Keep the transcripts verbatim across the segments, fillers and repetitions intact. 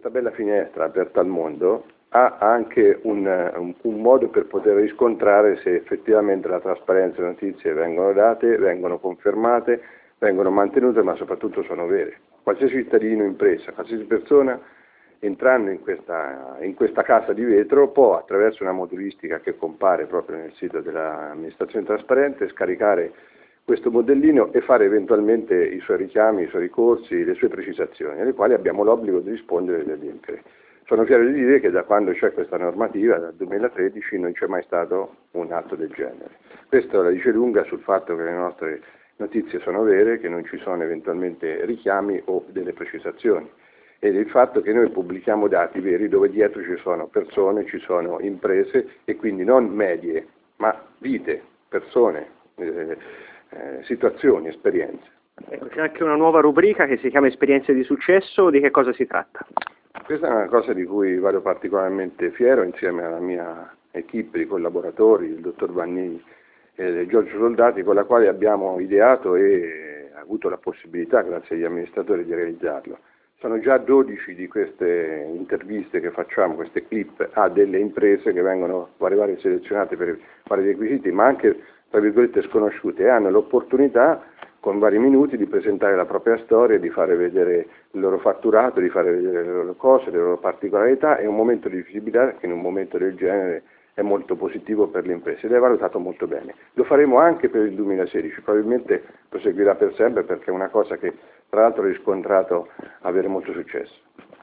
questa bella finestra aperta al mondo ha anche un, un, un modo per poter riscontrare se effettivamente la trasparenza delle notizie vengono date, vengono confermate, vengono mantenute, ma soprattutto sono vere. Qualsiasi cittadino, impresa, qualsiasi persona entrando in questa, in questa casa di vetro può, attraverso una modulistica che compare proprio nel sito dell'amministrazione trasparente, scaricare questo modellino e fare eventualmente i suoi richiami, i suoi ricorsi, le sue precisazioni, alle quali abbiamo l'obbligo di rispondere e di adempiere. Sono fiero di dire che da quando c'è questa normativa, dal duemilatredici, non c'è mai stato un atto del genere. Questo la dice lunga sul fatto che le nostre notizie sono vere, che non ci sono eventualmente richiami o delle precisazioni. Ed il fatto che noi pubblichiamo dati veri dove dietro ci sono persone, ci sono imprese e quindi non medie, ma vite, persone, eh, eh, situazioni, esperienze. Ecco, c'è anche una nuova rubrica che si chiama Esperienze di successo, di che cosa si tratta? Questa è una cosa di cui vado particolarmente fiero insieme alla mia equipe di collaboratori, il dottor Vannini e Giorgio Soldati, con la quale abbiamo ideato e avuto la possibilità, grazie agli amministratori, di realizzarlo. Sono già dodici di queste interviste che facciamo, queste clip, a delle imprese che vengono varie varie selezionate per vari requisiti, ma anche, tra virgolette, sconosciute, e hanno l'opportunità, con vari minuti, di presentare la propria storia, di fare vedere il loro fatturato, di fare vedere le loro cose, le loro particolarità. È un momento di visibilità che in un momento del genere è molto positivo per le imprese ed è valutato molto bene. Lo faremo anche per il duemilasedici, probabilmente proseguirà per sempre perché è una cosa che tra l'altro ho riscontrato avere molto successo.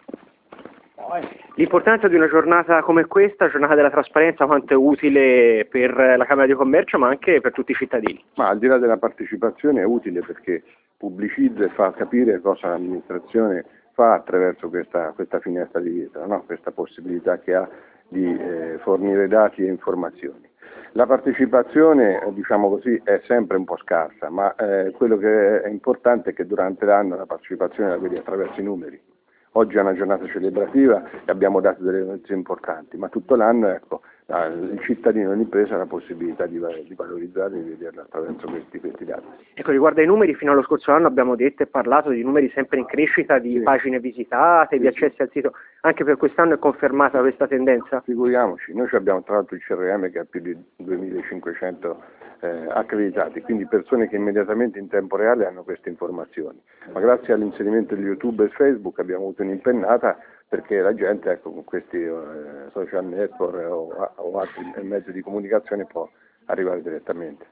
L'importanza di una giornata come questa, giornata della trasparenza, quanto è utile per la Camera di Commercio ma anche per tutti i cittadini? Ma al di là della partecipazione è utile perché pubblicizza e fa capire cosa l'amministrazione fa attraverso questa, questa finestra di vetro, no? Questa possibilità che ha di eh, fornire dati e informazioni. La partecipazione, diciamo così, è sempre un po' scarsa, ma eh, quello che è importante è che durante l'anno la partecipazione la vedi attraverso i numeri. Oggi è una giornata celebrativa e abbiamo dato delle notizie importanti, ma tutto l'anno, ecco, il cittadino e l'impresa ha la possibilità di, di valorizzare e di vederla attraverso questi, questi dati. Ecco, riguardo ai numeri, fino allo scorso anno abbiamo detto e parlato di numeri sempre in crescita, di Sì. pagine visitate, Sì, di accessi sì. al sito. Anche per quest'anno è confermata questa tendenza? Figuriamoci, noi abbiamo tra l'altro il C R M che ha più di duemilacinquecento eh, accreditati, quindi persone che immediatamente in tempo reale hanno queste informazioni. Ma grazie all'inserimento di YouTube e Facebook abbiamo avuto un'impennata perché la gente, ecco, con questi eh, social network o, o altri mezzi di comunicazione può arrivare direttamente.